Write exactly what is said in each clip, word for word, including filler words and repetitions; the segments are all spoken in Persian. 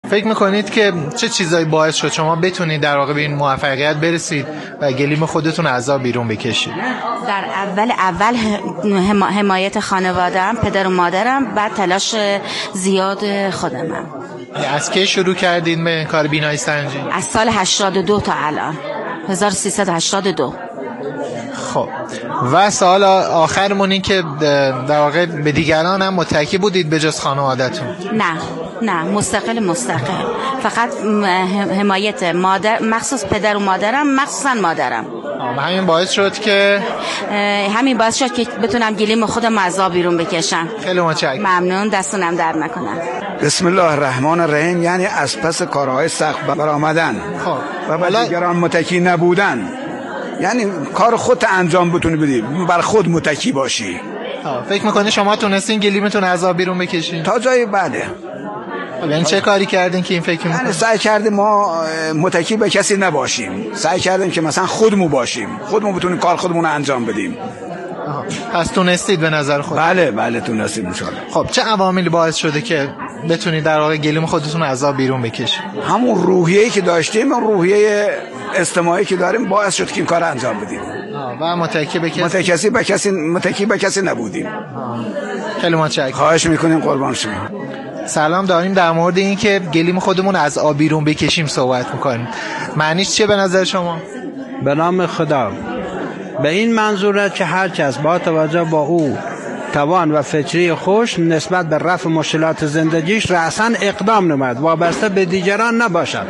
فکر میکنید که چه چیزایی باعث شد شما بتونید در واقع به این موفقیت برسید و گلیم خودتون از آب بیرون بکشید؟ در اول اول حمایت خانواده‌ام، پدر و مادرم، بعد تلاش زیاد خودمم. از کی شروع کردین به کار بینایی سنجی؟ از سال هشتاد و دو تا الان، هزار و سیصد و هشتاد و دو. خب و سوال آخرمون این که در واقع به دیگران هم متکی بودید به جز خانواده‌تون؟ نه نه مستقل مستقل فقط حمایت مادر، مخصوص پدر و مادرم، مخصوصا مادرم. همین باعث شد که همین باعث شد که بتونم گلیم خودم از آب بیرون بکشم. خیلی متشکرم. ممنون، دستونم درد نکنه. بسم الله الرحمن الرحیم. یعنی از پس کارهای سخت برآمدن خب و به دیگران متکی نبودن، یعنی کار خودت انجام بتونی بدی، بر خود متکی باشی. فکر میکنی شما تونستین گلیمتون از آب بیرون بکشین؟ تا جای بعده. یعنی چه کاری کردین که این فکر میکنید؟ یعنی سعی کردیم ما متکی به کسی نباشیم، سعی کردیم که مثلا خودمون باشیم، خودمون بتونیم کار خودمون رو انجام بدیم. آها. پس تونستید به نظر خود؟ بله بله تونستید ان شاء الله. خب چه عواملی باعث شده که بتونید در واقع گلیم خودتون از آب بیرون بکشید؟ همون روحیه‌ای که داشتیم، اون روحیه اجتماعی که داریم باعث شد که این کار انجام بدیم. و متکی به کسی متکی به کسی متکی به کسی نبودیم. خیلی متشکرم. خواهش می‌کنیم، قربان شما. سلام، داریم در مورد این که گلیم خودمون از آب بیرون بکشیم صحبت می‌کنیم. معنیش چیه به نظر شما؟ به نام خدا، به این منظوره که هر کس با توجه با او توان و فکری خوش نسبت به رفع مشکلات زندگیش رأساً اقدام نماید، وابسته به دیگران نباشد.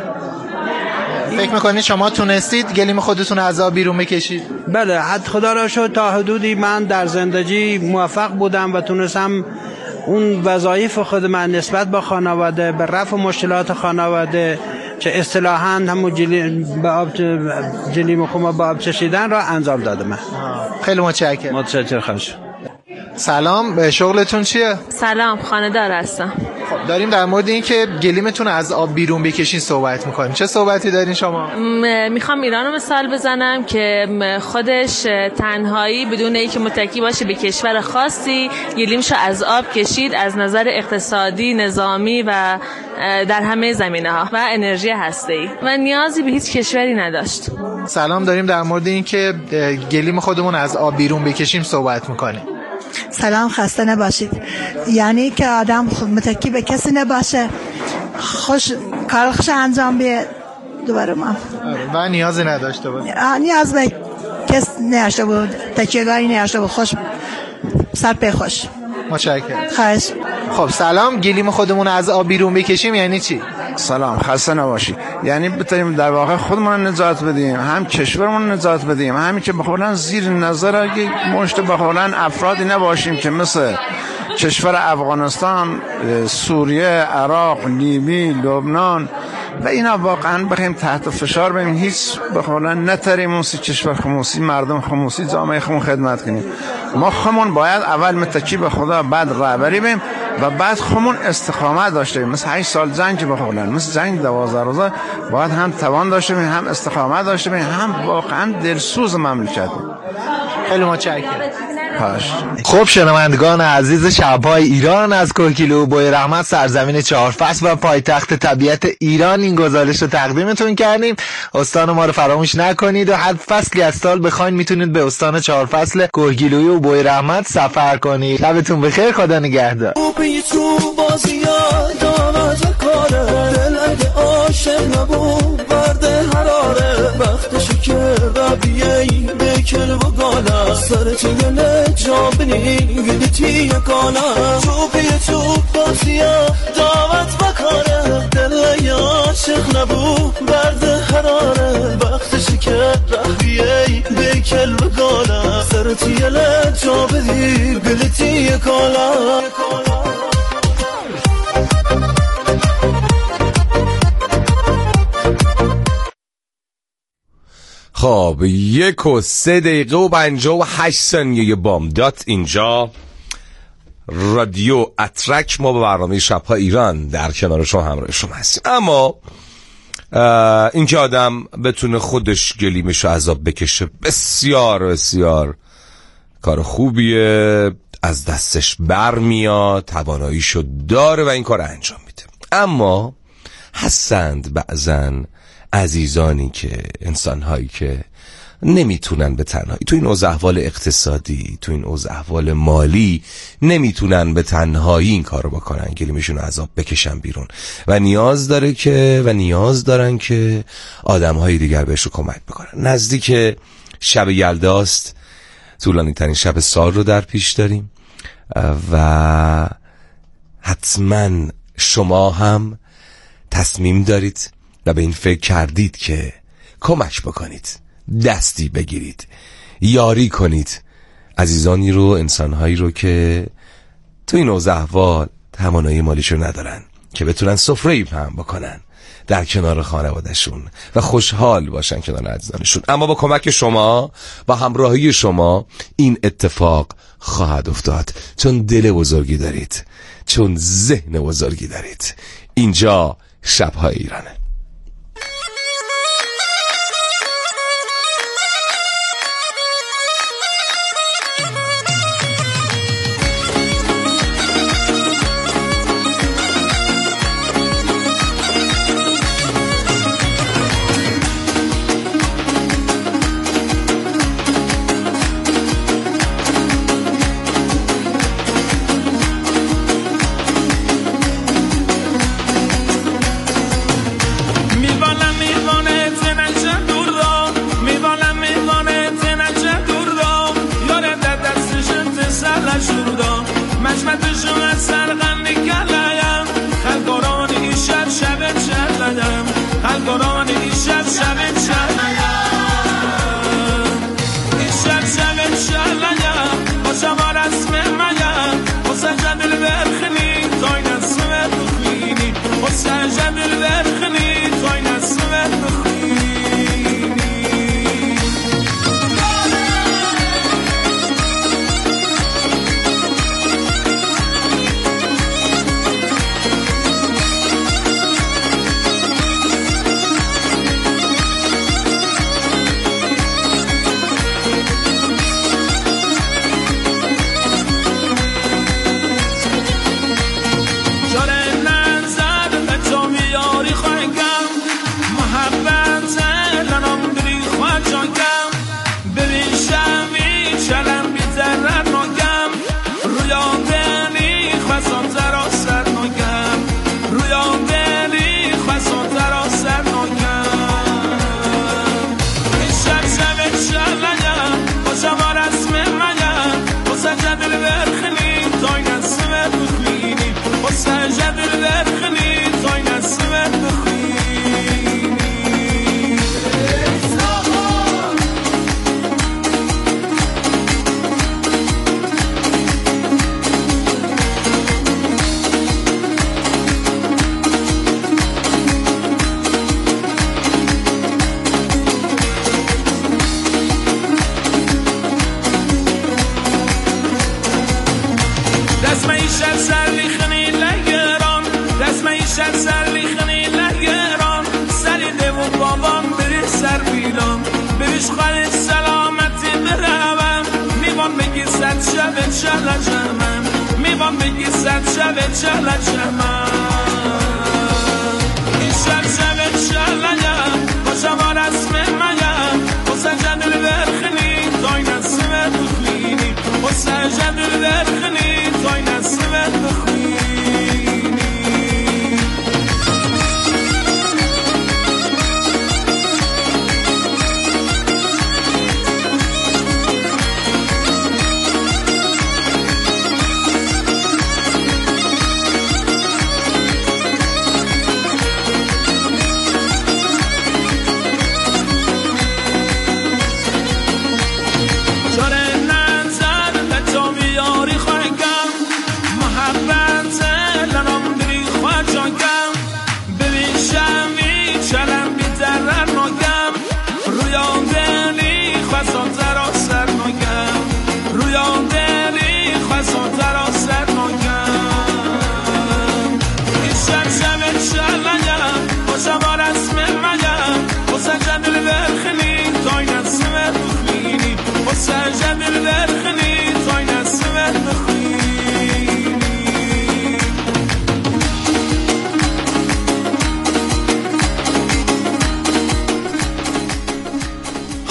فکر میکنید شما تونستید گلیم خودتون از آب بیرون بکشید؟ بله، حد خدا را شد تا حدودی من در زندگی موفق بودم و تونستم اون وظایف خود من نسبت به خانواده، به رفع مشکلات خانواده که اصطلاحاً همون جلی به آب جلیم خودم به آب چشیدن را انجام دادم. خیلی متشکرم. متشکرم. خواهش. سلام، شغلتون چیه؟ سلام، خانه‌دار هستم. خب داریم در مورد این که گلیمتون از آب بیرون بکشین صحبت میکنیم. چه صحبتی دارین شما؟ م- میخوام ایران رو مثال بزنم که خودش تنهایی بدون اینکه متکی باشه به کشور خاصی گلیمشو از آب کشید، از نظر اقتصادی، نظامی و در همه زمینه ها و انرژی هسته‌ای، و نیازی به هیچ کشوری نداشت. سلام، داریم در مورد این که گلیم خودمون از آب بیرون بکشیم صحبت میکنیم. سلام، خسته نباشید. یعنی که آدم متکی به کسی نباشه، خوش کار خوش انجام بیه دوباره ما و نیازی نداشته بود. نیاز به کس نداشته بود، تکیه‌گاهی نداشته بود، خوش سر به خوش. متشکرم. خواهش. خب سلام، گلیم خودمون از آب بیرون بکشیم یعنی چی؟ سلام، خسته نباشی. یعنی بتونیم در واقع خودمون نجات بدیم، هم کشورمون نجات بدیم، همین که بخوردن زیر نظر که مشت بخوردن افرادی نباشیم که مثل کشور افغانستان، سوریه، عراق، لیبی، لبنان و اینا واقعا بخیم تحت فشار بریم، هیچ بخوردن نتریم اون سی کشور خموسی، مردم خموسی، جامعه خمون خدمت کنیم. ما خمون باید اول متکی به خدا، بعد رهبری بیم و بعد خمون استقامت داشته بیم. مثل هشت سال جنگ بخوردن، مثل جنگ دوازده روزه باید هم توان داشته بیم، هم استقامت داشته بیم، هم واقعا دلسوز مملکت. خیلی متشکرم. خب شنوندگان عزیز، شب‌های ایران از کوهگیلو و بوی رحمت، سرزمین چهار فصل و پایتخت طبیعت ایران، این گزارش رو تقدیمتون کردیم. استان ما رو فراموش نکنید و هر فصلی از سال بخواید میتونید به استان چهار فصل کوهگیلویی و بوی رحمت سفر کنید. شبتون بخیر، خدا نگهدار. سرت یه جابنی گدتی کالا چوبی چوب بازیا دعوت بکاره دل یا عاشق نبو برد حراره وقتش که رهبیه بیکل بگالا سرت یه جابنی گدتی کالا. خب یک و سه دقیقه و پنجاه و هشت ثانیه بامداد اینجا رادیو اترک. ما با برنامه شب‌ها ایران در کنار شما همراه شما هستیم. اما این که آدم بتونه خودش گلیمش رو از آب بکشه بسیار بسیار کار خوبیه، از دستش بر میاد، تواناییشو داره و این کار انجام میده. اما هستند بعضن عزیزانی که انسانهایی که نمیتونن به تنهایی تو این اوضاع احوال اقتصادی، تو این اوضاع احوال مالی نمیتونن به تنهایی این کارو بکنن، گلیمشون رو عذاب بکشن بیرون و نیاز داره که و نیاز دارن که آدمهای دیگر بهش رو کمک بکنن. نزدیک شب یلداست، طولانی ترین شب سال رو در پیش داریم و حتما شما هم تصمیم دارید و به این فکر کردید که کمک بکنید، دستی بگیرید، یاری کنید عزیزانی رو، انسانهایی رو که تو این اوضاع احوال توانایی مالیشو ندارن که بتونن سفره‌ای پهن بکنن در کنار خانوادهشون و خوشحال باشن کنار عزیزانشون. اما با کمک شما، با همراهی شما این اتفاق خواهد افتاد، چون دل بزرگی دارید، چون ذهن بزرگی دارید. اینجا شب‌های ایرانه.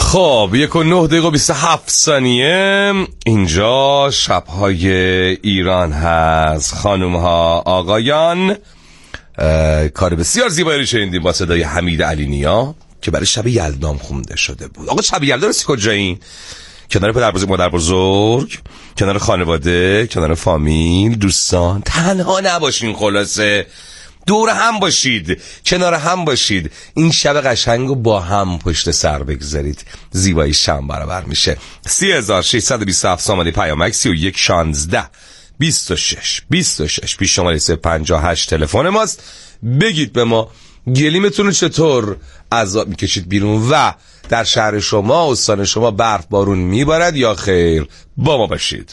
خب یک و نه دقیقه و بیست و هفت ثانیه اینجا شبهای ایران هست. خانوم ها آقایان، کار بسیار زیبایی رو شنیدیم با صدای حمید علی نیا که برای شب یلدام خونده شده بود. آقا شب یلدا رسی کجایین؟ کنار پدر بزرگ مادر بزرگ، کنار خانواده، کنار فامیل، دوستان. تنها نباشین، خلاصه دور هم باشید، کنار هم باشید، این شب قشنگ رو با هم پشت سر بگذارید، زیبایی شم برابر میشه. سی هزار ششصد و بیست و هفت سامانی پیامک سی و یک شانزده بیست و شش بیست و شش پیش شماره سه پنجاه و هشت تلفن ماست. بگید به ما گلیمتون رو چطور عذاب میکشید بیرون و در شهر شما، استان شما برف بارون میبارد یا خیر؟ با ما باشید.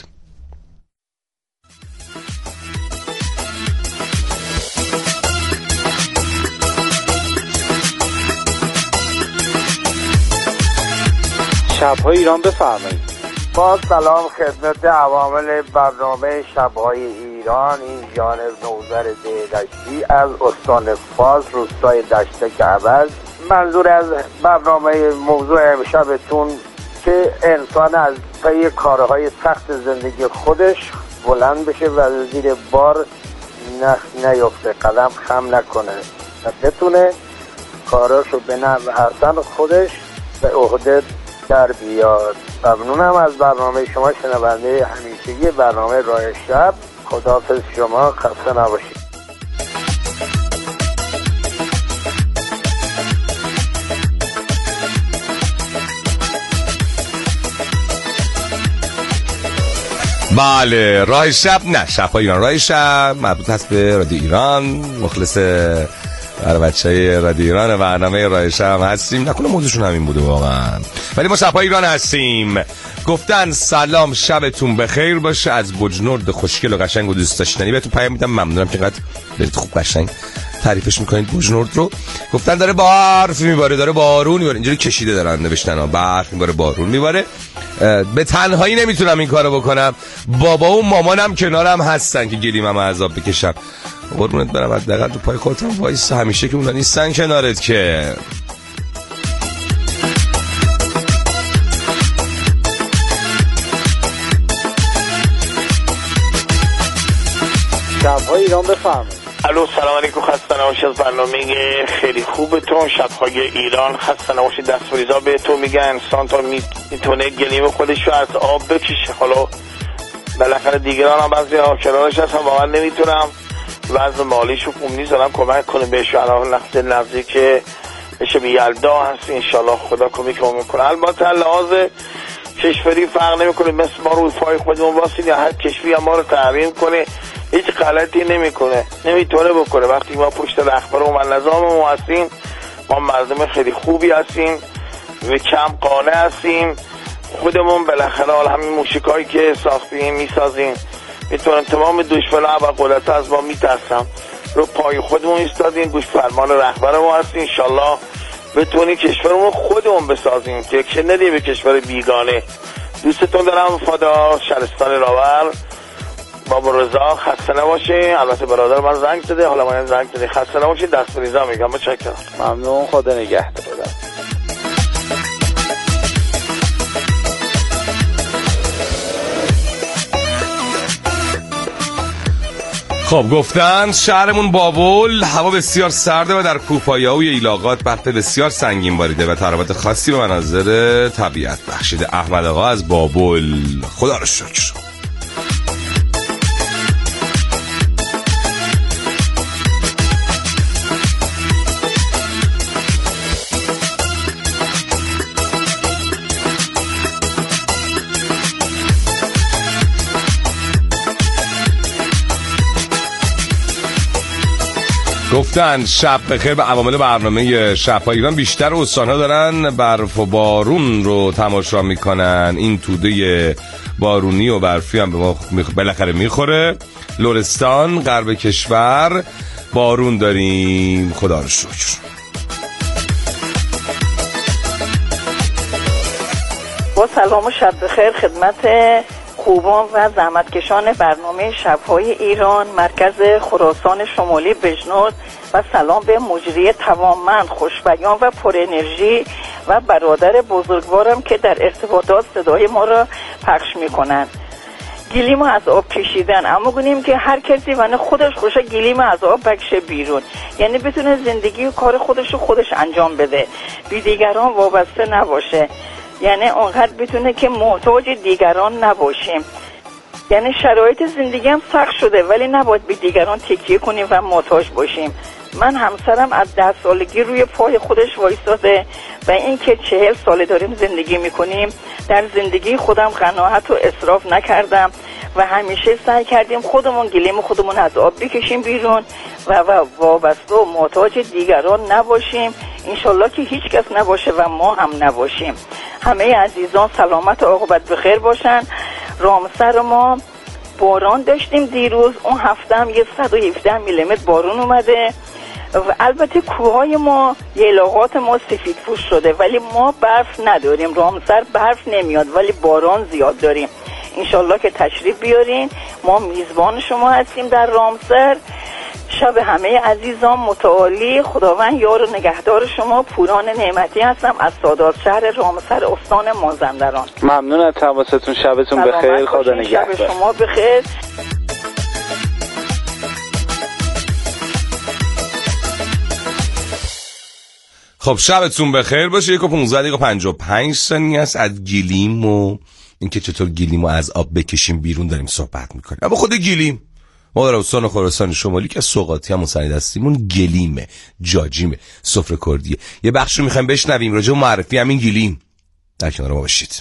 شب‌های ایران بفرمایید. با سلام خدمت عوامل برنامه شب‌های ایران، این جانب نوذر دهدشتی از استان فاز، روستای دشت کعبل. منظور از برنامه موضوع امشبتون که انسان از پی کارهای سخت زندگی خودش بلند بشه و زیر بار نه نیفته، قدم خم نکنه و بتونه کاراشو به نحو حسن خودش به عهده در بیاد. ممنونم از برنامه شما، شنونده همیشگی برنامه راه شب. خداحافظ شما، خسته نباشید. بله، راه شب نه شب‌های ایران، راه شب مربوط هست به رادیو ایران. مخلص برای بچه‌های رادیو ایران و برنامه راه شب هستیم. نکنه موضوعشون همین بوده واقعا، ولی ما شب‌های ایران هستیم. گفتن سلام شبتون بخیر باشه از بجنورد خوشگل و قشنگ و دوست داشتنی. بهتون پیام میدم، ممنونم که اینقدر برید خوب قشنگ تعریفش میکنید بجنورد رو. گفتن داره برف میباره، داره بارون میباره، اینجوری کشیده دارن نوشتن ها، برف میباره بارون میباره. به تنهایی نمیتونم این کارو بکنم، بابا و مامانم کنارم هستن که گلیمم عذاب بکشم. قربونت برم، حداقل تو پای خودت وایس، همیشه که اونا نیستن کنارت که. شب‌های ایران بفرمایید. الو سلام علیکم، خسته نباشید از برنامه خیلی خوبتون. شب‌های ایران خسته نباشید. دستوریزا بهتون میگن انسان تا میتونه گلیم خودش رو از آب بکشه. حالا بالاخره دیگران هم بعضی ها کنارش هستن، واقعا نمیتونم وضع مالیشو خوب نیست، دارم کمک کنیم بهش. الان نقطه نزدیک که بشه به یلدا هست، انشالله خدا کمک میکنه. البته لحاظ کشوری فرق نمیکنه، مثل ما روی پای خودمون واسیم یا هر کشوری هم ما رو تحریم کنه هیچ غلطی نمیکنه، نمیتونه بکنه. وقتی ما پشت رهبرمون و نظاممون هستیم، ما مردم خیلی خوبی هستیم و کم قانع هستیم. خودمون بالاخره حال همین موشکایی که ساختیم میسازیم، میتونن تمام دشمنان و قدرت از ما میترسن. رو پای خودمون ایستادیم، گوش فرمان رهبرمون هستیم. انشالله بتونیم کشورمون خودمون بسازیم که چه ندیم به کشور بیگانه. دوستتون دارم، وفادار، شهرستان راور، بابا رضا. خسته نباشی. البته برادر من زنگ زده، حالا من زنگ زده. خسته نباشی، دست بریزا میگم. متشکرم. ممنون، خدا نگهدار. خب گفتن شهرمون بابل هوا بسیار سرده و در کوهپایه‌ها و ایلاقات برف بسیار سنگین باریده و تراوت خاصی به مناظر طبیعت بخشیده. احمد آقا از بابل، خدا رو شکر. گفتن شب بخیر به عوامل برنامه شب‌های ایران. بیشتر استان‌ها دارن برف و بارون رو تماشا میکنن. این توده بارونی و برفی هم به ما بالاخره میخوره. لرستان، غرب کشور بارون داریم، خدا رو شکر. با سلام و شب بخیر خدمت خوبان و زحمتکشان برنامه شب‌های ایران، مرکز خراسان شمالی بجنورد، و سلام به مجری توانمند، خوشبیان و پر انرژی و برادر بزرگوارم که در ارتباطات صدای ما را پخش میکنن. گلیم از آب کشیدن، اما گونیم که هر کسی ونه خودش خوشه گلیم از آب بکشه بیرون، یعنی بتونه زندگی و کار خودش رو خودش انجام بده، بی دیگران وابسته نباشه، یعنی اونقدر بتونه که محتاج دیگران نباشیم. یعنی شرایط زندگی هم سخت شده ولی نباید به دیگران تکیه کنیم و محتاج باشیم. من همسرم از ده سالگی روی پای خودش وایساده و این که چهل ساله داریم زندگی میکنیم، در زندگی خودم قناعت و اسراف نکردم و همیشه سعی کردیم خودمون گلیم خودمون از آب بکشیم بیرون و وابسته و محتاج دیگران نباشیم. انشالله که هیچ کس نباشه و ما هم نباشیم. همه عزیزان سلامت و عاقبت بخیر باشن. رامسر ما باران داشتیم دیروز، اون هفته هم یه صد و هفده میلیمتر بارون اومده و البته کوههای ما یلاقات ما سفید پوش شده ولی ما برف نداریم. رامسر برف نمیاد ولی باران زیاد داریم. انشالله که تشریف بیارین، ما میزبان شما هستیم در رامسر. شب همه عزیزان متعالی. خداوند یار و نگهدار شما. پوران نعمتی هستم از سادات شهر رامسر استان مازندران. ممنون از تماستون. شبتون بخیر. خدا نگهدار. شب شما بخیر. خب شبتون بخیر باشه. یک و پونزده دقیقه پنجاه و پنج ثانیه است. از گلیم و اینکه چطور گلیم رو از آب بکشیم بیرون داریم صحبت میکنیم. اما خود گلیم ما در استان خراسان شمالی که از سوغاتی هم مستند هستیمون گلیمه، جاجیمه، سفره کردیه. یه بخش رو میخوایم بشنویم راجع به معرفی همین گلیم. در کنار ما باشید.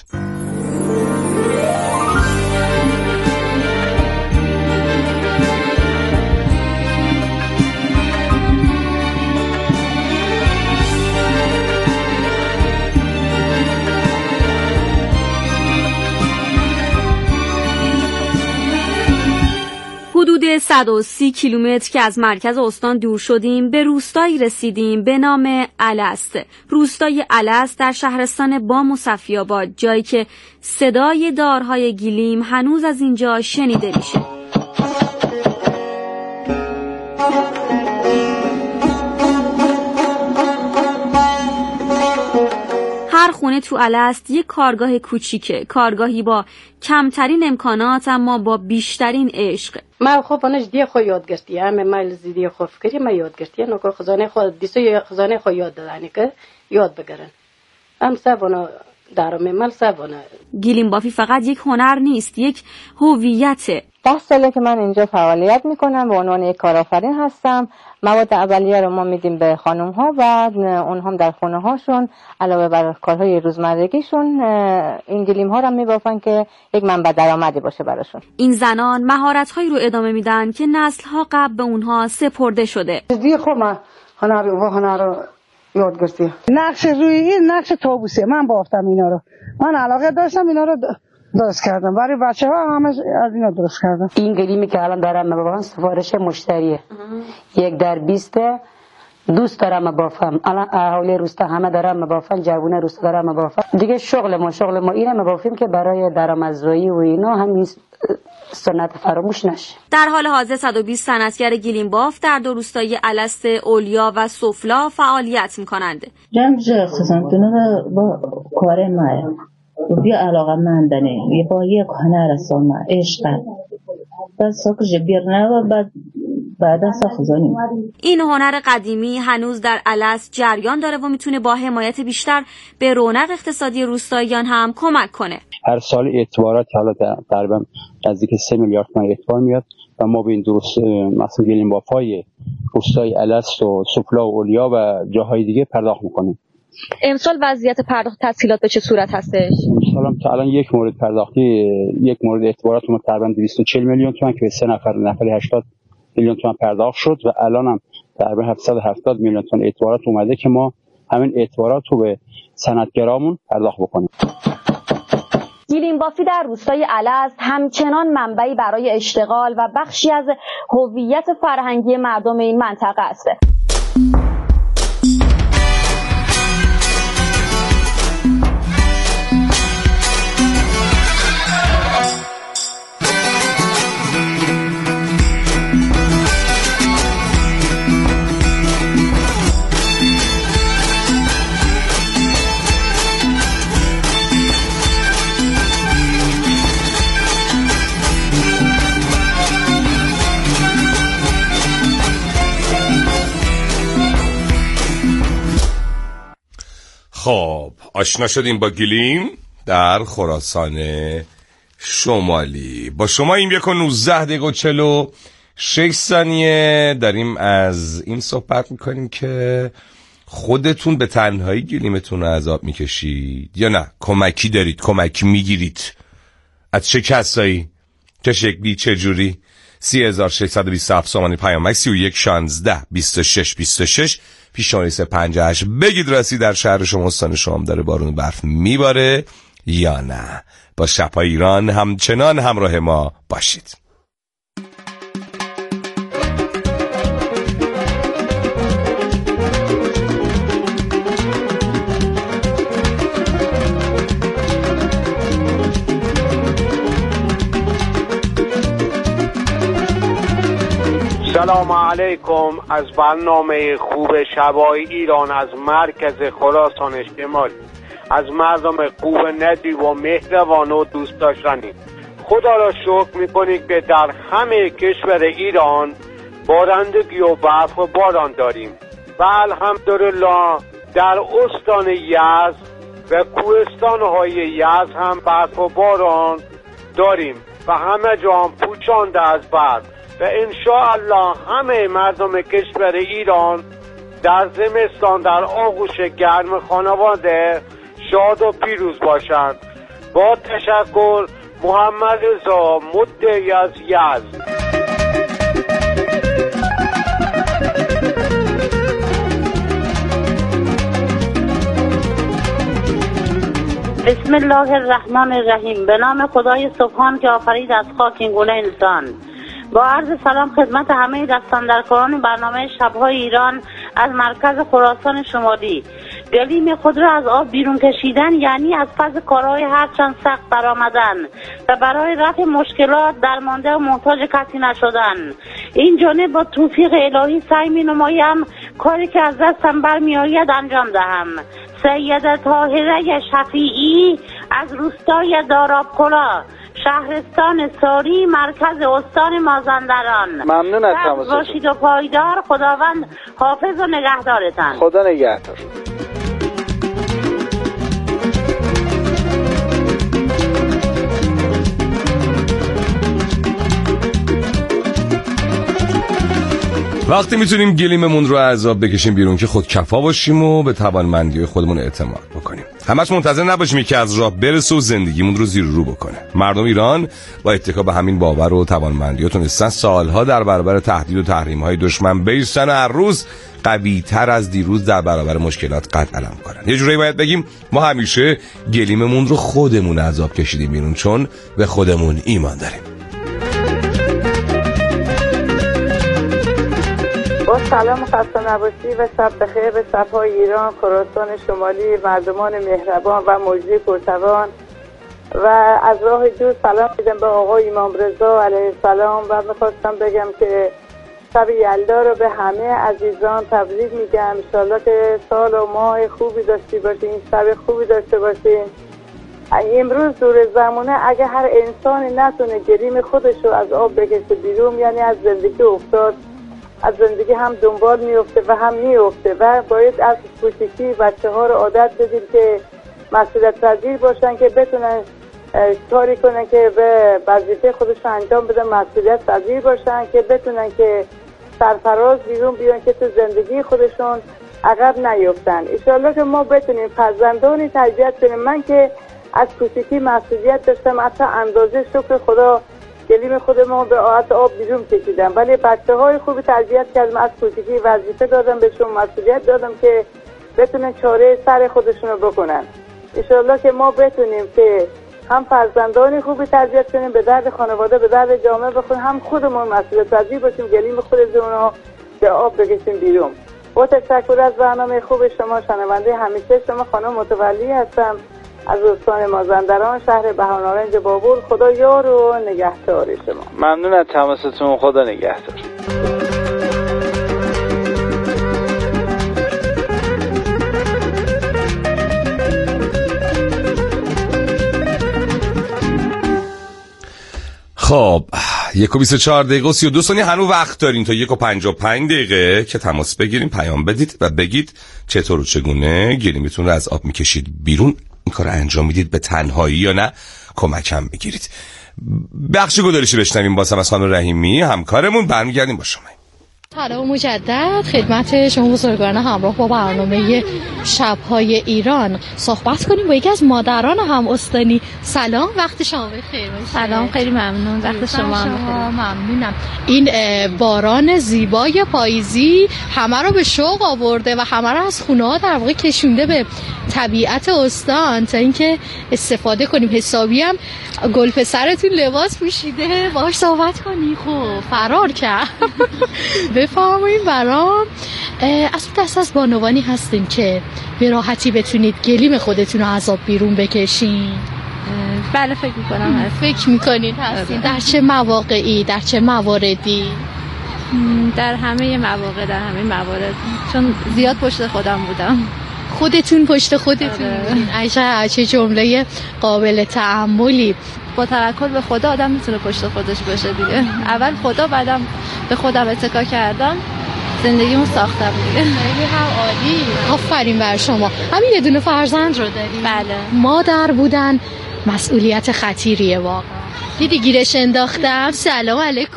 حدود صد و سی کیلومتر که از مرکز استان دور شدیم به روستایی رسیدیم به نام الست. روستای الست در شهرستان بام و صفی‌آباد، جایی که صدای دارهای گلیم هنوز از اینجا شنیده میشه. هر خونه تو الست یک کارگاه کوچیکه، کارگاهی با کمترین امکانات اما با بیشترین عشق. ما خب انش دی خو یاد گرفتی، همه مایل زیدی خو فکری ما یاد گرفتی، نوکر خزانه خود دیسو خزانه خو یاد دادنی که یاد بگیرن. هم سبونا درام مال سبونا. گلیم بافی فقط یک هنر نیست، یک هویته. ده ساله که من اینجا فعالیت میکنم، به عنوان یک کارآفرین هستم. مواد اولیه رو ما میدیم به خانم ها و اونها هم در خونه هاشون علاوه بر کارهای روزمرگیشون این گلیم ها رو میبافن که یک منبع درآمدی باشه براشون. این زنان مهارت هایی رو ادامه میدن که نسل ها قبل به اونها سپرده شده. دی خو ما هنر و هنر رو یاد گرفتی. نقش روی این نقش طاووسه، من بافتم اینا رو. من علاقه داشتم اینا رو درست کردم، برای بچه ها همه از اینا درست کردم. این گلیمی که الان دارم مبافم سفارش مشتریه. یک در بیست دوست دارم مبافم. الان اهالی روستا همه دارم مبافم، جوونه روستا دارم مبافم. دیگه شغل ما شغل ما اینه مبافیم که برای درآمدزایی و اینا همین سنت فراموش نشه. در حال حاضر صد و بیست صنعتگر گلیم باف در دو روستای الست، اولیا و سفلا فعالیت می‌کنند. جنج خزانتونه با کار ما بیا علاقه مندنه با یک هنر سوما عشق بس سوکر جبیر نه و بعد بعد سخزانیم. این هنر قدیمی هنوز در الست جریان داره و میتونه با حمایت بیشتر به رونق اقتصادی روستاییان هم کمک کنه. هر سال اعتبارات حالا تقریبا نزدیک سه میلیارد تومان اعتبار میاد و ما به این درست مثلا گلیم بافای روستای الست و سفلا و اولیا و جاهای دیگه پرداخت میکنیم. امسال وضعیت پرداخت تسهیلات به چه صورت هستش؟ امسال هم تا الان یک مورد پرداختی یک مورد اعتبارات ما تقریبا دویست و چهل میلیون تومان که به سه نفر نفری هشتاد میلیون تومان پرداخت شد و الان هم تقریبا هفتصد و هفتاد میلیون تومان اعتبارات اومده که ما همین اعتبارات رو به صنعتگرامون پرداخت بکنیم. گلیم بافی در روستای الست همچنان منبعی برای اشتغال و بخشی از هویت فرهنگی مردم این منطقه است. خب آشنا شدیم با گلیم در خراسان شمالی. با شما این یک و نوزده دقیقه و چلو شش ثانیه داریم از این صحبت میکنیم که خودتون به تنهایی گلیمتون رو عذاب میکشید یا نه کمکی دارید، کمکی میگیرید. از چه کسایی، چه شکلی، چه جوری؟ سی هزار ششصد و بیست و هفت سامانی پیامک سی و یک شانزده بیست و شش بیست و شش پیشانه سه پنجاه و هشت. بگید راستی در شهر شما استان شما داره بارون برف میباره یا نه؟ با شب‌های ایران همچنان همراه ما باشید. سلام علیکم از برنامه خوب شبای ایران از مرکز خراسان شمالی، از مردم خوب ندی و مهربان و دوست داشتنی. خدا را شکر میکنید که در همه کشور ایران بارندگی و برف و باران داریم و الحمدلله در استان یزد و کوهستان‌های یزد هم برف و باران داریم و همه جا هم پوچانده از برف و انشاءالله همه مردم کشور ایران در زمستان در آغوش گرم خانواده شاد و پیروز باشند. با تشکر، محمد رضا مدعی از یزد. بسم الله الرحمن الرحیم. به نام خدای سبحان که آفرید از خاک این گونه انسان. با عرض سلام خدمت همه دستاندرکاران برنامه شب‌های ایران از مرکز خراسان شمالی. گلیم خود را از آب بیرون کشیدن یعنی از پس کارهای هرچند سخت برآمدن و برای رفع مشکلات درمانده و محتاج کسی نشدن. این جانب با توفیق الهی سعی می‌نمایم کاری که از دستم برمی‌آید انجام دهم. سیده طاهره شفیعی از روستای دارابکلا، شهرستان ساری، مرکز استان مازندران. ممنون از تماستون. باشید و پایدار. خداوند حافظ و نگهدارتان. خدا نگهدار. وقتی میتونیم گلیممون رو عذاب بکشیم بیرون که خود کفا باشیم و به توانمندی خودمون اعتماد بکنیم. همش منتظر نباشیم که از راه برسه و زندگیمون رو زیر رو بکنه. مردم ایران با اتکا به همین باور و توانمندی تونستن سالها در برابر تهدید و تحریم‌های دشمن بایستن و هر روز قوی‌تر از دیروز در برابر مشکلات قد علم کنن. یه جوری باید بگیم ما همیشه گلیممون رو خودمون عذاب کشیدیم بیرون، چون به خودمون ایمان داریم. با سلام خسته نباشی و شب بخیر به شب‌های ایران، خراسان شمالی، مردمان مهربان و مجری پرتوان و از راه دور سلام میدم به آقای امام رضا علیه السلام و میخواستم بگم که شب یلدا رو به همه عزیزان تبریک میگم. انشالله که سال و ماه خوبی داشتی باشین، شب خوبی داشته باشین. امروز دور زمانه اگه هر انسانی نتونه گریم خودش رو از آب بکشه بیرون، یعنی از زندگی افتاد، از زندگی هم دنبال میفته و هم میفته و باید از کوچیکی بچه ها رو عادت بدیم که مسئولیت پذیر باشن، که بتونن کاری کنن که به وظیفه خودشون انجام بدن، مسئولیت پذیر باشن، که بتونن که سرفراز بیرون بیان، که تو زندگی خودشون عقب نیفتن. انشالله که ما بتونیم فرزندانی تربیت کنیم. من که از کوچیکی مسئولیت داشتم، حتی اندازه شکر خدا گلیم خودمون به آت آب بیرون کشیدم، ولی بچه های خوبی تربیت کردم، از کوچیکی وظیفه دادم بهشون، مسئولیت دادم که بتونن چاره سر خودشون رو بکنن. انشالله که ما بتونیم که هم فرزندان خوبی تربیت کنیم، به درد خانواده، به درد جامعه بخوریم، هم خودمون مسئولیت پذیر باشیم، گلیم خودمون رو به آب بکشیم بیرون. با تشکر از برنامه خوب شما، شنونده همیشه شما خانم متولی هستم از استان مازندران، شهر بهارنارنج بابور. خدا یار و نگهدار شما. ممنون از تماستون. خدا نگهدار. خب یک و بیست و چهار دقیقه و سی و دو ثانیه هنوز وقت دارین تا یک و پنج و پنج دقیقه که تماس بگیریم، پیام بدید و بگید چطور و چگونه گلیمتون رو از آب میکشید بیرون. این کار انجام میدید به تنهایی یا نه کمکم میگیرید؟ بخش گزارشی بشنویم بازم از خانم رحیمی همکارمون، برمیگردیم با شما. سلام مجدد خدمت شما بزرگواران همراه با برنامه شب‌های ایران. صحبت کنیم با یکی از مادران هم استانی. سلام، وقت شما بخیر باشه. سلام، خیلی ممنون، وقت شما هم بخیر. ممنونم. این باران زیبای پاییزی همه رو به شوق آورده و همه رو از خونه‌ها در واقع کشونده به طبیعت استان تا اینکه استفاده کنیم. حسابی هم گل پسرتون لباس پوشیده، باهاش صحبت کنی. خب فرار کرد. بفرمایید برام. از دست از بانوانی هستین که به راحتی بتونید گلیم خودتون رو از آب بیرون بکشین؟ بله فکر میکنم هست. فکر میکنید هستین؟ در چه مواقعی، در چه مواردی؟ در همه مواقع، در همه موارد، چون زیاد پشت خودم بودم. خودتون پشت خودتون بودین؟ عجب، چه جمله قابل تأملی. با توکل به خدا آدم میتونه پشت خودش باشه دیگه. اول خدا، بعدم به خودم اتکا کردم، زندگیمو ساختم دیگه. خیلی هم عالی. آفرین بر شما. همین یه دونه فرزند رو داری؟ بله. مادر بودن مسئولیت خطیریه واقعا. دیدی گیرش انداختم. سلام علیکم.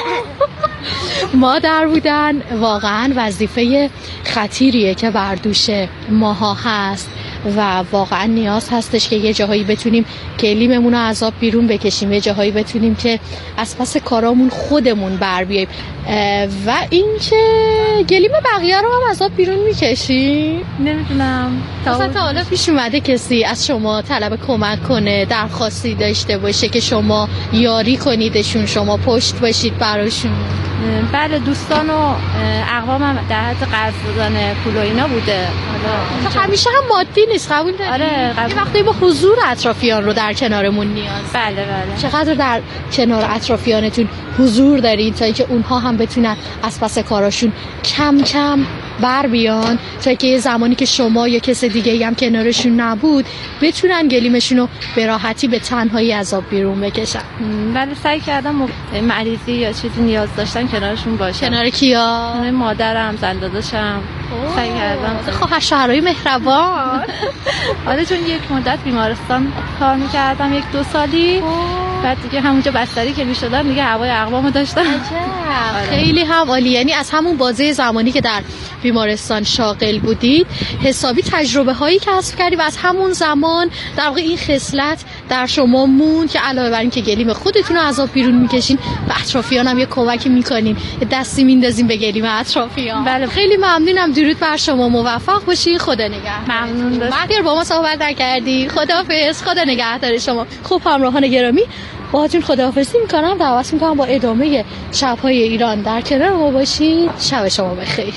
مادر بودن واقعا وظیفه خطیریه که بر دوش ماها هست و واقعا نیاز هستش که یه جاهایی بتونیم گلیممون رو از آب بیرون بکشیم، یه جاهایی بتونیم که از پس کارامون خودمون بر بیاییم. و اینکه گلیم بقیه رو هم از آب بیرون میکشیم. نمیدونم تا تا حالا پیش اومده کسی از شما طلب کمک کنه، درخواستی داشته باشه که شما یاری کنیدشون، شما پشت باشید براشون؟ بله، دوستان و اقوامم در حد قرض دادن پول و اینا بوده. حالا همیشه هم مادی نیست، قبول داری؟ آره قبول. یه وقتی با حضور اطرافیان رو در کنارمون نیاز. بله بله. چقدر در کنار اطرافیانتون حضور دارید تا اینکه اونها هم بتونن از پس کاراشون کم کم بر بیان، تا که زمانی که شما یا کس دیگه هم کنارشون نبود بتونن گلیمشون رو به راحتی به تنهایی از آب بیرون بکشن؟ بله سعی کردم مریضی یا چیزی نیاز داشتن کنارشون باشم. کنار کیا؟ کنار مادرم، زن داداشم. سعی کردم. خواهر شوهرای مهربان. آره، چون یک مدت بیمارستان کار میکردم، یک دو سالی. بعد دیگه همونجا بستری که میشدم دیگه هوای اقوامو داشتم. خیلی هم عالی. یعنی از همون بازه زمانی که در بیمارستان شاغل بودید حسابی تجربه هایی کسب کردید و از همون زمان در واقع این خصلت در شما موند که علاوه بر این که گلیم خودتون رو از آب بیرون میکشین و اطرافیان هم یه کمکی میکنین، دستی میندازین به گلیم اطرافیان. بله. خیلی ممنونم. درود بر شما، موفق باشین. خدا نگهدار. ممنون. مگر با ما صحبت نکردی. خداحافظ. خدا نگهدار شما. خوب همراهان گرامی، باهاتون خداحافظی میکنم. دعوت میکنم با ادامه شب‌های ایران در کنار ما باشید. شب شما بخیر.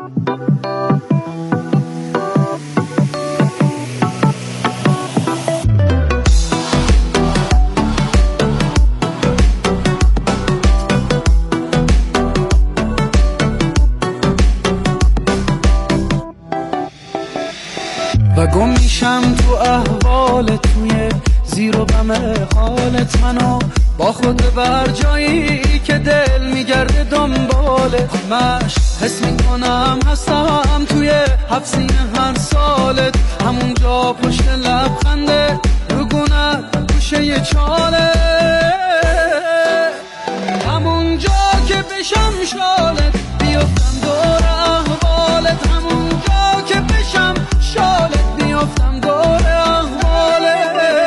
و گم میشم تو احوالت، توی زیر و بم حالت، منو با خود بر جایی که دل میگرده دنبالت. همش حس میکنم هستم توی حفظین هر سالت، همون جا پشت لبخنده رو گونت گوشه چاله، همون جا که بشم شالت بیفتم دور احوالت، همون جا که بشم شالت بیفتم دور احوالت.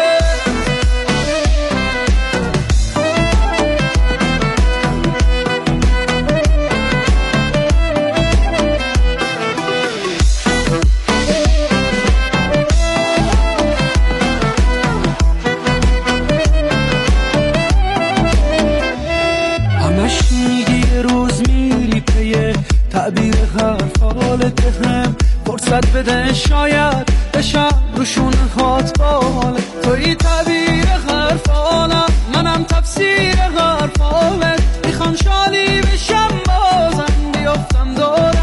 تعبیر حرف حالت هم فرصت بده، شاید بشم روشون هات بالت. توی تعبیر حرف حالم، منم تفسیر حرف حالت. میخوام شادی بشم بازم بیافتم دور